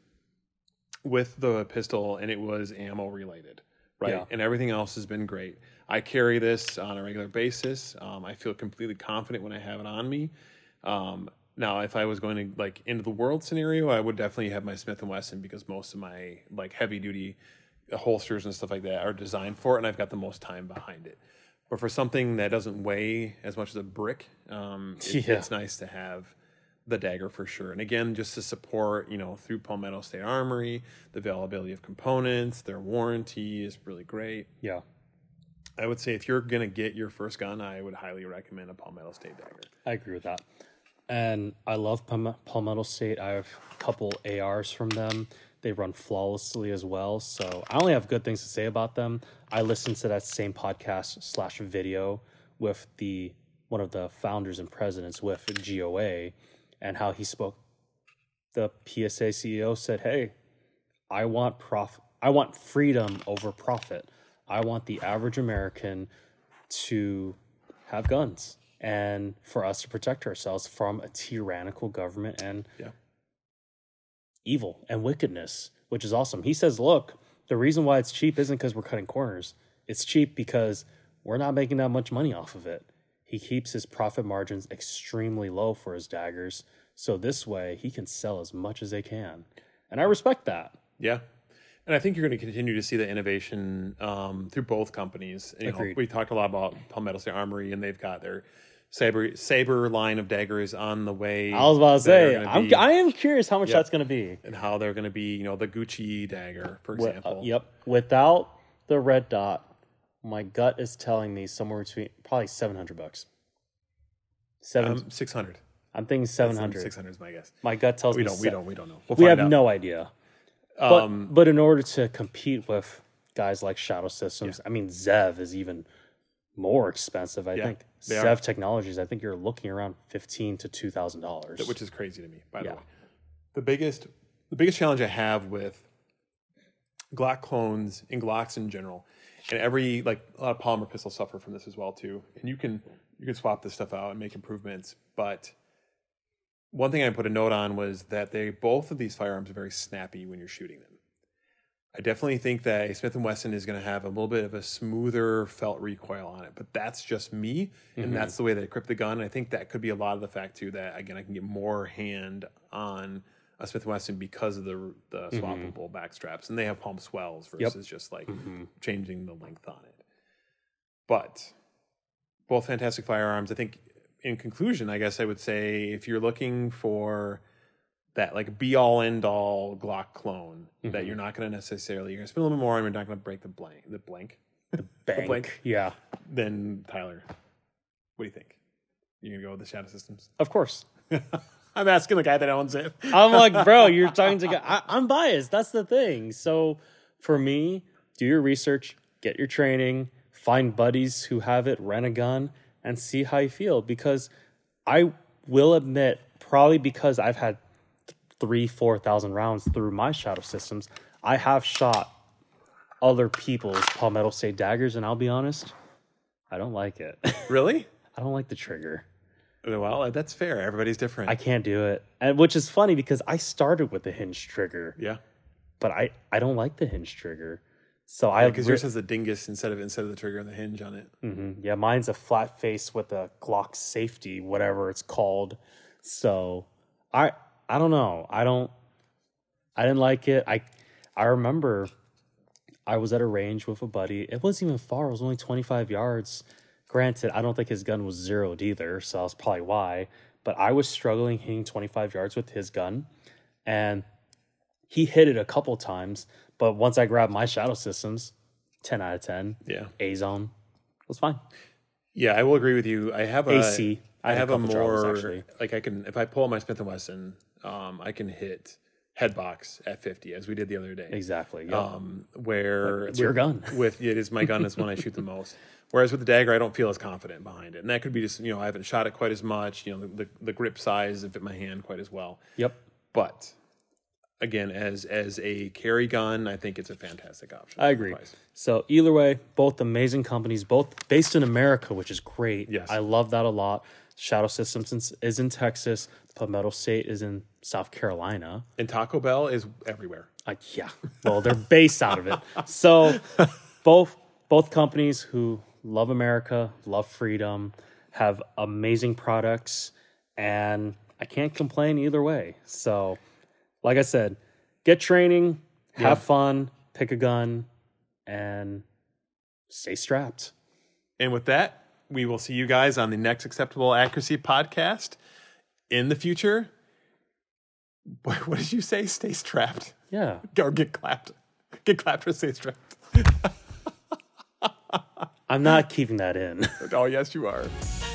with the pistol, and it was ammo related, right? Yeah. And everything else has been great. I carry this on a regular basis. Um, I feel completely confident when I have it on me. Um, now, if I was going to like into the world scenario, I would definitely have my Smith and Wesson because most of my like heavy duty holsters and stuff like that are designed for it, and I've got the most time behind it. But for something that doesn't weigh as much as a brick, um, it, Yeah. it's nice to have the dagger for sure. And again, just to support, you know, through Palmetto State Armory, the availability of components, their warranty is really great. Yeah. I would say if you're going to get your first gun, I would highly recommend a Palmetto State dagger. I agree with that. And I love Palm- Palmetto State. I have a couple A Rs from them. They run flawlessly as well. So I only have good things to say about them. I listened to that same podcast slash video with the one of the founders and presidents with G O A and how he spoke. The P S A C E O said, hey, I want prof- I want freedom over profit. I want the average American to have guns and for us to protect ourselves from a tyrannical government and Yeah. evil and wickedness, which is awesome. He says, look, the reason why it's cheap isn't because we're cutting corners. It's cheap because we're not making that much money off of it. He keeps his profit margins extremely low for his daggers. So this way he can sell as much as they can. And I respect that. Yeah. And I think you're going to continue to see the innovation um, through both companies. You know, Agreed. we talked a lot about Palmetto State Armory, and they've got their Saber Saber line of daggers on the way. I was about to that are say, gonna I'm, be- I am curious how much Yep. that's going to be. and how they're going to be, you know, the Gucci dagger, for Wi- example. uh, yep. Without the red dot, my gut is telling me somewhere between probably seven hundred bucks. Seven. Um, six hundred. I'm thinking seven hundred. Six hundred is my guess. My gut tells We me don't. We se- don't. We don't know. We'll We find have out. no idea. But Um, but in order to compete with guys like Shadow Systems, I mean Zev is even more expensive. I Yeah, think they Zev are. Technologies. I think you're looking around fifteen to two thousand dollars. which is crazy to me, by Yeah. the way. The biggest, the biggest challenge I have with Glock clones and Glocks in general, and every like a lot of polymer pistols suffer from this as well too. And you can you can swap this stuff out and make improvements, but one thing I put a note on was that they both of these firearms are very snappy when you're shooting them. I definitely think that a Smith and Wesson is going to have a little bit of a smoother felt recoil on it, but that's just me, and Mhm. that's the way they equip the gun. And I think that could be a lot of the fact too that again I can get more hand on a Smith and Wesson because of the the swappable back straps, and they have palm swells versus just like changing the length on it. But both fantastic firearms. I think in conclusion, I guess I would say if you're looking for that like be all end all Glock clone that you're not going to necessarily you're going to spend a little bit more on, you're not going to break the blank the blank Bank. blank. Yeah, then Tyler, what do you think? You're going to go with the Shadow Systems? of course. I'm asking the guy that owns it. I'm like, bro, you're talking to. I, I'm biased. That's the thing. So for me, do your research, get your training, find buddies who have it, rent a gun, and see how you feel. Because I will admit, probably because I've had three, four thousand rounds through my Shadow Systems, I have shot other people's Palmetto State daggers, and I'll be honest, I don't like it. Really? I don't like the trigger. Well, that's fair. Everybody's different. I can't do it, and which is funny because I started with the hinge trigger. Yeah, but I, I don't like the hinge trigger. So yeah, I because yours has a dingus instead of instead of the trigger and the hinge on it. Mm-hmm. Yeah, mine's a flat face with a Glock safety, whatever it's called. So I I don't know. I don't. I didn't like it. I I remember I was at a range with a buddy. It wasn't even far. It was only twenty-five yards. Granted, I don't think his gun was zeroed either, so that's probably why. But I was struggling hitting twenty-five yards with his gun, and he hit it a couple times. But once I grabbed my Shadow Systems, ten out of ten. Yeah. A-zone. It was fine. Yeah, I will agree with you. I have a A C. I have a couple troubles, more actually. like I can if I pull my Smith and Wesson, um, I can hit headbox at fifty as we did the other day. Exactly. Yeah. Um, where It's your gun. with it is my gun is when I shoot the most. Whereas with the dagger, I don't feel as confident behind it, and that could be just you know I haven't shot it quite as much. You know the the, the grip size doesn't fit my hand quite as well. Yep. But again, as as a carry gun, I think it's a fantastic option. I agree. So either way, both amazing companies, both based in America, which is great. Yes. I love that a lot. Shadow Systems is in Texas. Palmetto State is in South Carolina. And Taco Bell is everywhere. Like, yeah. Well, they're based out of it. So both both companies who love America, love freedom, have amazing products, and I can't complain either way. So, like I said, get training, have Yeah. fun, pick a gun, and stay strapped. And with that, we will see you guys on the next Acceptable Accuracy podcast. In the future, what what did you say? Stay strapped. Yeah. Or get clapped. Get clapped or stay strapped. I'm not keeping that in. Oh, yes, you are.